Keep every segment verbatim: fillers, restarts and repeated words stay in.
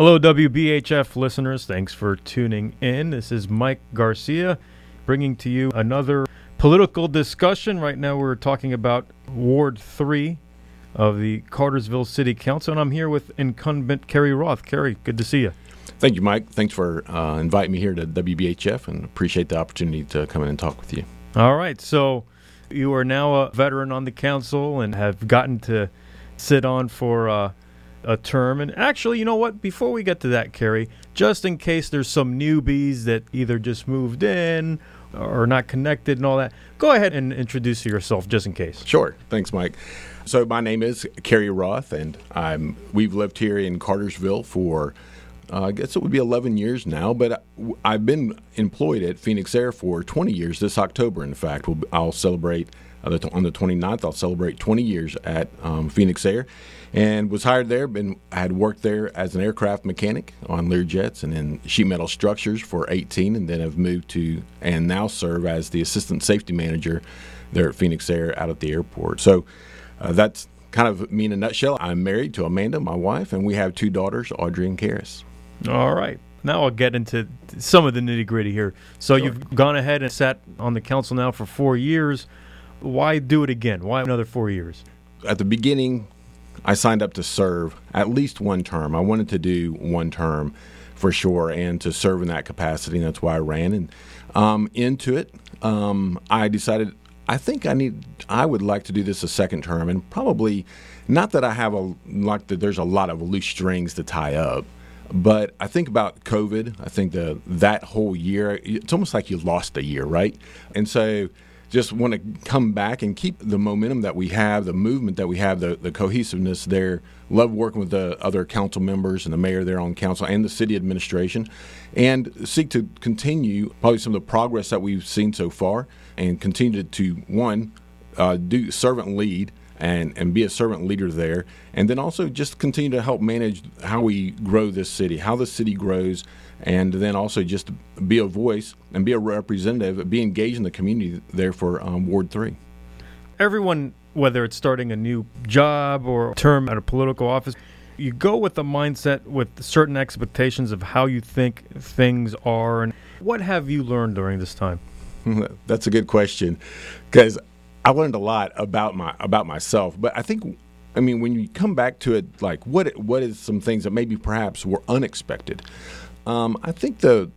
Hello, W B H F listeners. Thanks for tuning in. This is Mike Garcia bringing to you another political discussion. Right now we're talking about Ward three of the Cartersville City Council, and I'm here with incumbent Kerry Roth. Kerry, good to see you. Thank you, Mike. Thanks for uh, inviting me here to W B H F, and appreciate the opportunity to come in and talk with you. All right. So you are now a veteran on the council and have gotten to sit on for uh, a term. And actually, you know what? Before we get to that, Kerry, just in case there's some newbies that either just moved in or not connected and all that, go ahead and introduce yourself just in case. Sure. Thanks, Mike. So my name is Kerry Roth, and I'm we've lived here in Cartersville for Uh, I guess it would be eleven years now, but I've been employed at Phoenix Air for twenty years this October. In fact, we'll, I'll celebrate uh, on the twenty-ninth, I'll celebrate twenty years at um, Phoenix Air, and was hired there. Been I had worked there as an aircraft mechanic on Learjets and in sheet metal structures for eighteen, and then have moved to and now serve as the assistant safety manager there at Phoenix Air out at the airport. So uh, that's kind of me in a nutshell. I'm married to Amanda, my wife, and we have two daughters, Audrey and Karis. All right. Now I'll get into some of the nitty-gritty here. So Sure. You've gone ahead and sat on the council now for four years. Why do it again? Why another four years? At the beginning, I signed up to serve at least one term. I wanted to do one term for sure and to serve in that capacity, and that's why I ran. And um, into it, um, I decided I think I need. I would like to do this a second term, and probably not that I have a like that. There's a lot of loose strings to tie up. But I think about COVID. I think the that whole year, it's almost like you lost a year, right? And so just want to come back and keep the momentum that we have, the movement that we have, the, the cohesiveness there. Love working with the other council members and the mayor there on council and the city administration, and seek to continue probably some of the progress that we've seen so far and continue to, one, uh, do servant lead, and, and be a servant leader there, and then also just continue to help manage how we grow this city, how the city grows, and then also just be a voice and be a representative, be engaged in the community there for um, Ward three. Everyone, whether it's starting a new job or term at a political office, you go with the mindset with certain expectations of how you think things are. And what have you learned during this time? That's a good question, because I learned a lot about my about myself, but I think, I mean, when you come back to it, like what what is some things that maybe perhaps were unexpected? Um, I think the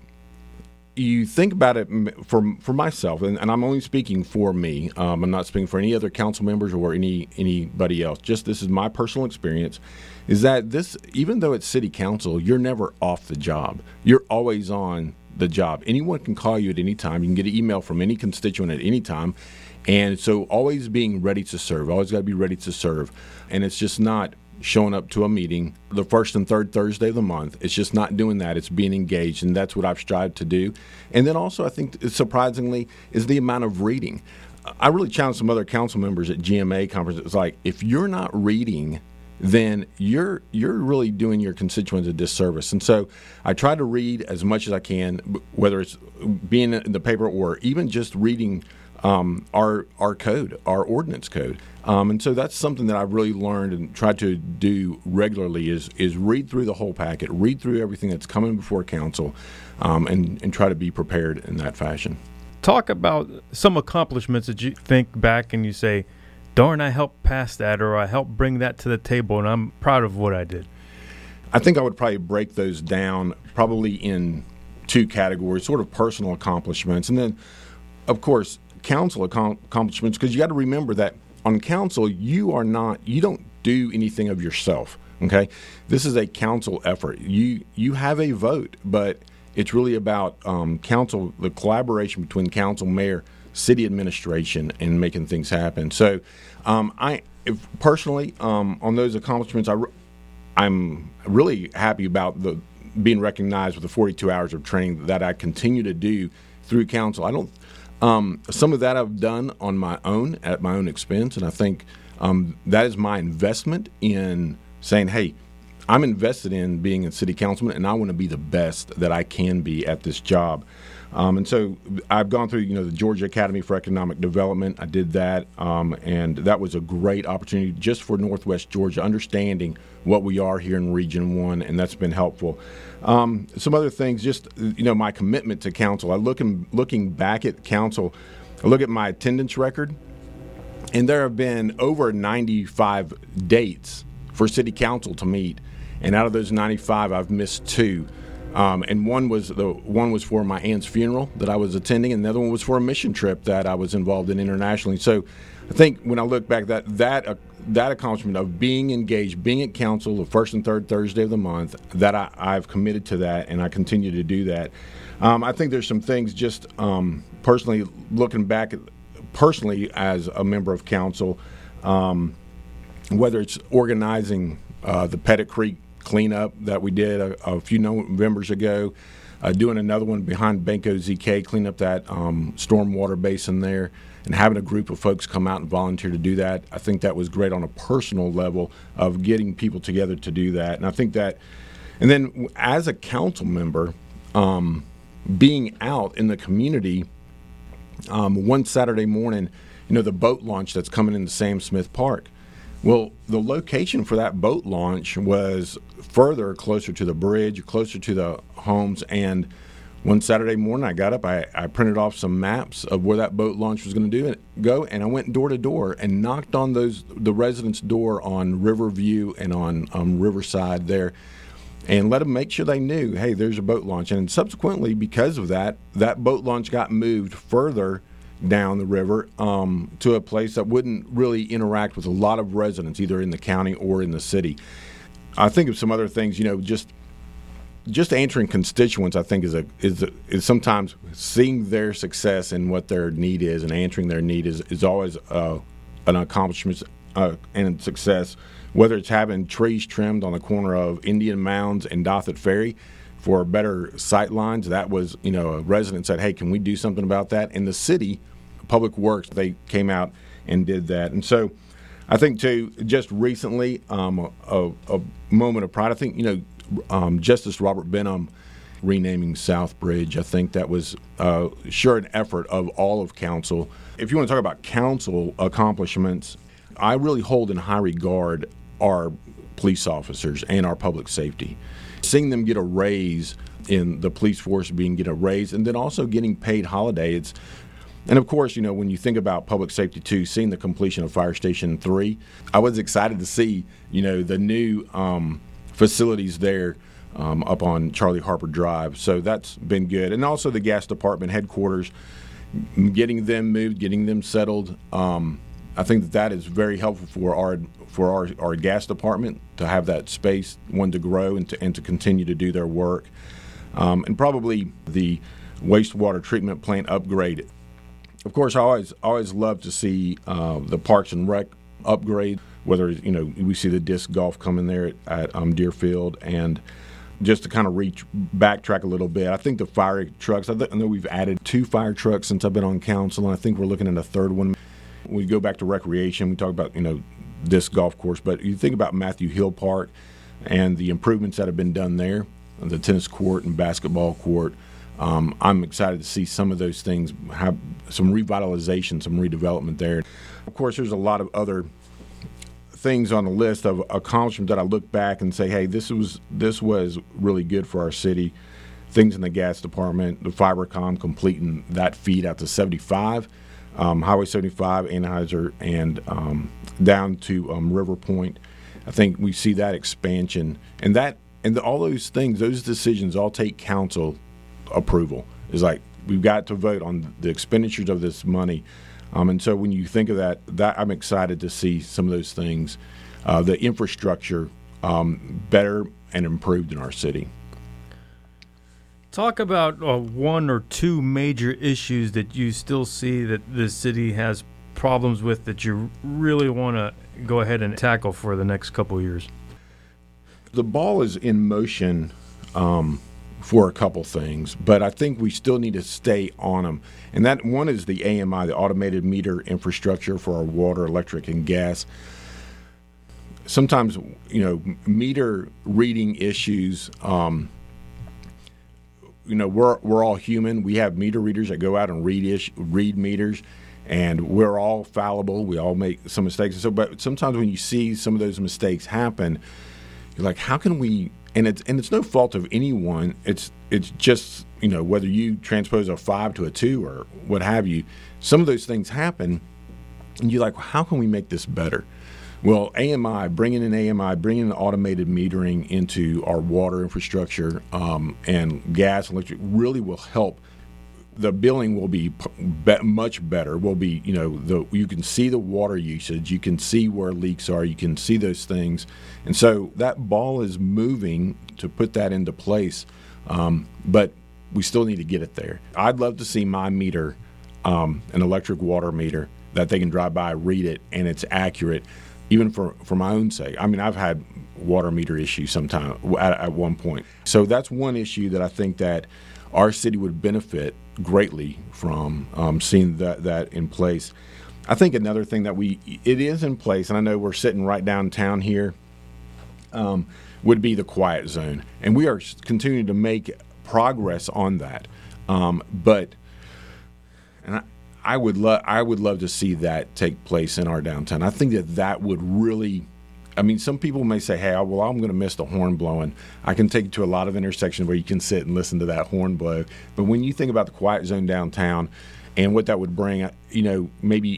you think about it for for myself, and, and I'm only speaking for me. Um, I'm not speaking for any other council members or any anybody else. Just this is my personal experience. Is that this, even though it's city council, you're never off the job. You're always on the job. Anyone can call you at any time. You can get an email from any constituent at any time. And so always being ready to serve, always got to be ready to serve. And it's just not showing up to a meeting the first and third Thursday of the month. It's just not doing that. It's being engaged, and that's what I've strived to do. And then also I think surprisingly is the amount of reading. I really challenge some other council members at G M A conferences. It's like, if you're not reading, then you're you're really doing your constituents a disservice. And so I try to read as much as I can, whether it's being in the paper or even just reading Um, our our code, our ordinance code, um, and so that's something that I've really learned and tried to do regularly is is read through the whole packet, read through everything that's coming before council, um, and and try to be prepared in that fashion. Talk about some accomplishments that you think back and you say, darn, I helped pass that, or I helped bring that to the table, and I'm proud of what I did. I think I would probably break those down probably in two categories, sort of personal accomplishments, and then, of course, council accomplishments, because you got to remember that on council you are not you don't do anything of yourself. Okay, this is a council effort. You you have a vote, but it's really about um, council, the collaboration between council, mayor, city administration, and making things happen. So, um, I if personally um, on those accomplishments, I re- I'm really happy about the being recognized with the forty-two hours of training that I continue to do through council. I don't. Um, some of that I've done on my own, at my own expense, and I think um, that is my investment in saying, hey, I'm invested in being a city councilman, and I want to be the best that I can be at this job. Um, and so I've gone through, you know, the Georgia Academy for Economic Development. I did that, um, and that was a great opportunity just for Northwest Georgia, understanding what we are here in Region One, and that's been helpful. Um, some other things, just, you know, my commitment to council. I look in, looking back at council, I look at my attendance record, and there have been over ninety-five dates for city council to meet, and out of those ninety-five, I've missed two. Um, and one was the one was for my aunt's funeral that I was attending, and the other one was for a mission trip that I was involved in internationally. So, I think when I look back, that that uh, that accomplishment of being engaged, being at council the first and third Thursday of the month, that I, I've committed to that, and I continue to do that. Um, I think there's some things just um, personally looking back, at, personally as a member of council, um, whether it's organizing uh, the Pettit Creek cleanup that we did a, a few Novembers ago, uh, doing another one behind Banco Z K, clean up that um, stormwater basin there, and having a group of folks come out and volunteer to do that. I think that was great on a personal level of getting people together to do that. And I think that, and then as a council member, um, being out in the community, um, one Saturday morning, you know, the boat launch that's coming into Sam Smith Park. Well, the location for that boat launch was further closer to the bridge, closer to the homes. And one Saturday morning, I got up, I, I printed off some maps of where that boat launch was going to do it, go, and I went door to door and knocked on those the residents' door on Riverview and on um, Riverside there, and let them make sure they knew, hey, there's a boat launch. And subsequently, because of that, that boat launch got moved further down the river um, to a place that wouldn't really interact with a lot of residents, either in the county or in the city. I think of some other things, you know, just just answering constituents. I think is a is a, is sometimes seeing their success and what their need is, and answering their need is is always uh, an accomplishment uh, and success. Whether it's having trees trimmed on the corner of Indian Mounds and Dothett Ferry for better sight lines, that was, you know, a resident said, hey, can we do something about that? And the city, Public Works, they came out and did that. And so I think, too, just recently, um, a, a moment of pride, I think, you know, um, Justice Robert Benham renaming Southbridge, I think that was uh, sure an effort of all of council. If you want to talk about council accomplishments, I really hold in high regard our police officers and our public safety. Seeing them get a raise in the police force, being get a raise, and then also getting paid holidays. And of course, you know, when you think about public safety too, seeing the completion of Fire Station three, I was excited to see, you know, the new um, facilities there um, up on Charlie Harper Drive. So that's been good. And also the gas department headquarters, getting them moved, getting them settled. Um, I think that that is very helpful for our for our, our gas department to have that space, one, to grow and to, and to continue to do their work. Um, and probably the wastewater treatment plant upgrade. Of course, I always always love to see uh, the Parks and Rec upgrade, whether, you know, we see the disc golf coming there at, at um, Deerfield. And just to kind of reach backtrack a little bit, I think the fire trucks, I, th- I know we've added two fire trucks since I've been on council, and I think we're looking at a third one. We go back to recreation, we talk about, you know, disc golf course, but you think about Matthew Hill Park and the improvements that have been done there, the tennis court and basketball court. Um, I'm excited to see some of those things have some revitalization, some redevelopment there. Of course, there's a lot of other things on the list of accomplishments that I look back and say, hey, this was this was really good for our city. Things in the gas department, the Fibercom completing that feed out to seventy-five, um, Highway seventy-five, Anheuser, and um, down to um, River Point. I think we see that expansion, and that and the, all those things, those decisions all take council approval. It's like we've got to vote on the expenditures of this money, um, and so when you think of that, that I'm excited to see some of those things, uh, the infrastructure um, better and improved in our city. Talk about uh, one or two major issues that you still see that the city has problems with that you really want to go ahead and tackle for the next couple of years. The ball is in motion um, for a couple things, but I think we still need to stay on them. And that one is the A M I, the automated meter infrastructure for our water, electric, and gas. sometimes, you know, meter reading issues. Um, you know, we're we're all human. We have meter readers that go out and read ish, read meters, and we're all fallible. We all make some mistakes. So, but sometimes when you see some of those mistakes happen, you're like, how can we? And it's and it's no fault of anyone. It's it's just, you know, whether you transpose a five to a two or what have you. Some of those things happen, and you're like, well, how can we make this better? Well, A M I, bringing in A M I, bringing automated metering into our water infrastructure um, and gas and electric really will help. The billing will be, be much better. Will be, you know, the you can see the water usage, you can see where leaks are, you can see those things, and so that ball is moving to put that into place. Um, but we still need to get it there. I'd love to see my meter, um, an electric water meter, that they can drive by, read it, and it's accurate. Even for, for my own sake. I mean, I've had water meter issues sometime at, at one point. So that's one issue that I think that our city would benefit greatly from um, seeing that, that in place. I think another thing that we, it is in place, and I know we're sitting right downtown here, um, would be the quiet zone. And we are continuing to make progress on that. Um, but, and I, I would love I would love to see that take place in our downtown. I think that that would really, I mean, some people may say, hey, well, I'm going to miss the horn blowing. I can take you to a lot of intersections where you can sit and listen to that horn blow. But when you think about the quiet zone downtown and what that would bring, you know, maybe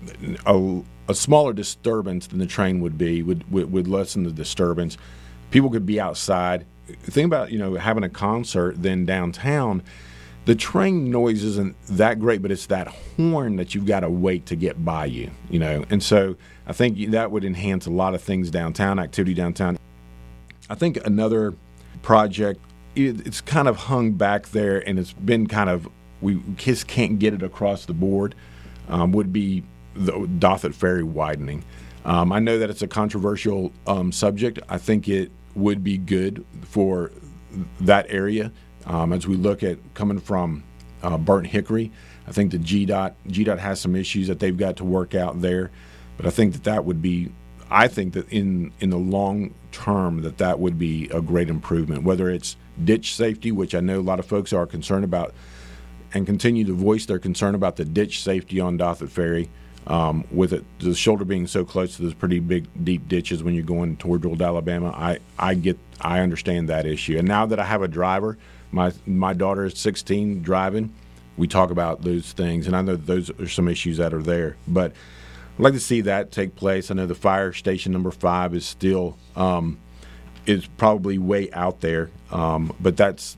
a, a smaller disturbance than the train would be, would, would, would lessen the disturbance. People could be outside. Think about, you know, having a concert then downtown. The train noise isn't that great, but it's that horn that you've got to wait to get by you, you know. And so I think that would enhance a lot of things downtown, activity downtown. I think another project, it, it's kind of hung back there, and it's been kind of, we just can't get it across the board, um, would be the Dothert Ferry widening. Um, I know that it's a controversial um, subject. I think it would be good for that area. Um, as we look at coming from uh, Burnt Hickory, I think the G DOT G DOT has some issues that they've got to work out there, but I think that that would be, I think that in in the long term that that would be a great improvement. Whether it's ditch safety, which I know a lot of folks are concerned about, and continue to voice their concern about the ditch safety on Dothert Ferry, um, with it the shoulder being so close to those pretty big deep ditches when you're going toward Old Alabama. I I get I understand that issue, and now that I have a driver. My my daughter is sixteen driving. We talk about those things, and I know those are some issues that are there. But I'd like to see that take place. I know the fire station number five is still um, is probably way out there, um, but that's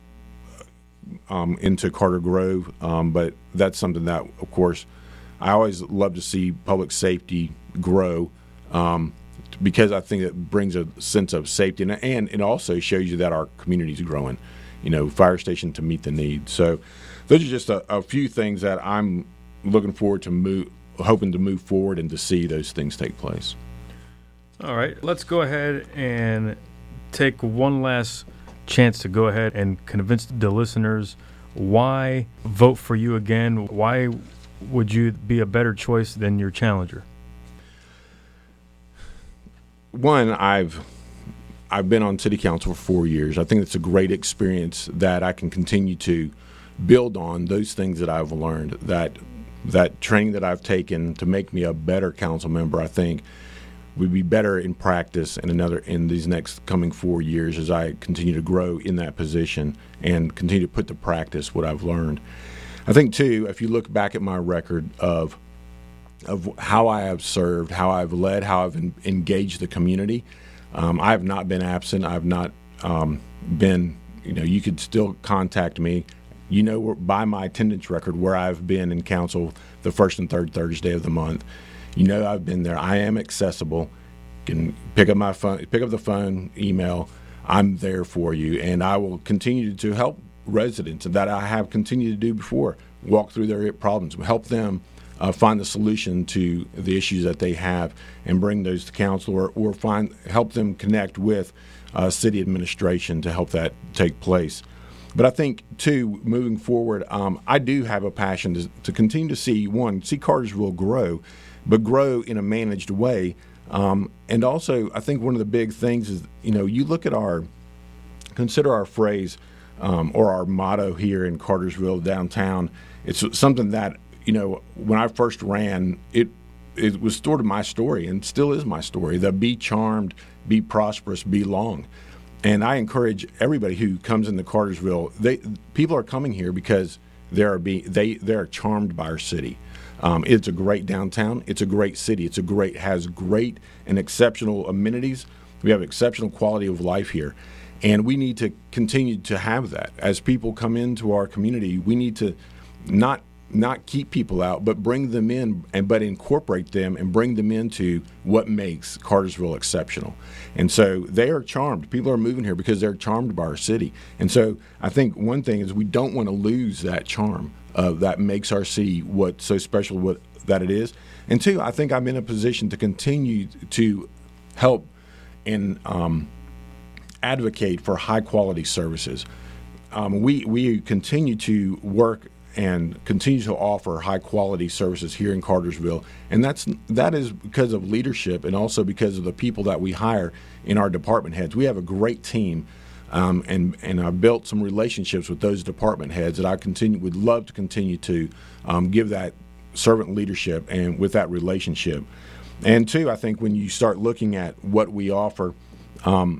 um, into Carter Grove. Um, but that's something that, of course, I always love to see public safety grow um, because I think it brings a sense of safety, and, and it also shows you that our community is growing. You know, fire station to meet the need. So those are just a, a few things that I'm looking forward to move, hoping to move forward and to see those things take place. All right, let's go ahead and take one last chance to go ahead and convince the listeners why vote for you again. Why would you be a better choice than your challenger? One, I've I've been on city council for four years. I think it's a great experience that I can continue to build on those things that I've learned, that that training that I've taken to make me a better council member. I think would be better in practice in another in these next coming four years as I continue to grow in that position and continue to put to practice what I've learned. I think too, if you look back at my record of of how I have served, how I've led, how I've en- engaged the community. Um, I have not been absent. I have not um, been, you know, you could still contact me. You know, by my attendance record where I've been in council the first and third Thursday of the month. You know I've been there. I am accessible. You can pick up my phone, pick up the phone, email. I'm there for you, and I will continue to help residents that I have continued to do before, walk through their problems, help them Uh, find the solution to the issues that they have and bring those to council, or, or find help them connect with uh, city administration to help that take place. But I think, too, moving forward, um, I do have a passion to, to continue to see, one, see Cartersville grow, but grow in a managed way Um, and also, I think one of the big things is, you know, you look at our, consider our phrase um, or our motto here in Cartersville downtown. It's something that, you know, when I first ran, it it was sort of my story and still is my story. The be charmed, be prosperous, be long. And I encourage everybody who comes into Cartersville, they people are coming here because they are be they they are charmed by our city. Um, it's a great downtown. It's a great city. It's a great has great and exceptional amenities. We have exceptional quality of life here, and we need to continue to have that. As people come into our community, we need to not not keep people out, but bring them in, and but incorporate them and bring them into what makes Cartersville exceptional. And so they are charmed. People are moving here because they're charmed by our city. And so I think one thing is we don't want to lose that charm uh, that makes our city what's so special what that it is. And two, I think I'm in a position to continue to help and um, advocate for high quality services. Um, we we continue to work and continue to offer high-quality services here in Cartersville. And that's that is because of leadership and also because of the people that we hire in our department heads. We have a great team, um, and, and I've built some relationships with those department heads that I continue would love to continue to um, give that servant leadership and with that relationship. And two, I think when you start looking at what we offer, um,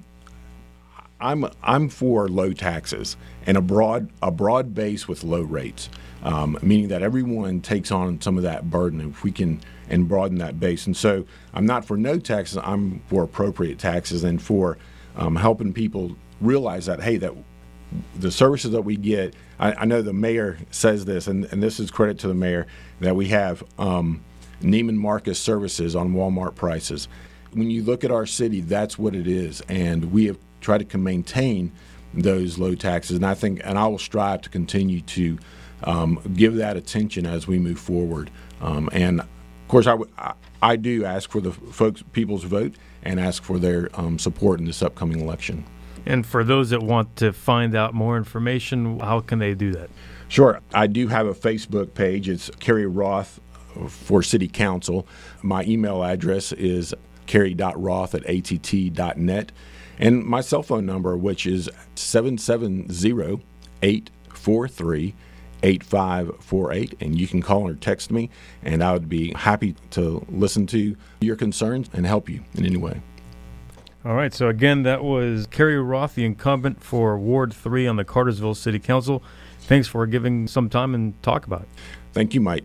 I'm I'm for low taxes and a broad a broad base with low rates, um, meaning that everyone takes on some of that burden if we can and broaden that base. And so I'm not for no taxes. I'm for appropriate taxes and for um, helping people realize that hey, that the services that we get. I, I know the mayor says this, and, and this is credit to the mayor that we have um, Neiman Marcus services on Walmart prices. When you look at our city, that's what it is, and we have try to maintain those low taxes, and I think, and I will strive to continue to um, give that attention as we move forward. Um, and of course, I, w- I, I do ask for the folks, people's vote, and ask for their um, support in this upcoming election. And for those that want to find out more information, how can they do that? Sure, I do have a Facebook page. It's Kerry Roth for City Council. My email address is kerry dot roth at a t t dot net. And my cell phone number, which is seven seven zero, eight four three, eight five four eight. And you can call or text me, and I would be happy to listen to your concerns and help you in any way. All right. So, again, that was Kerry Roth, the incumbent for Ward three on the Cartersville City Council. Thanks for giving some time and talk about it. Thank you, Mike.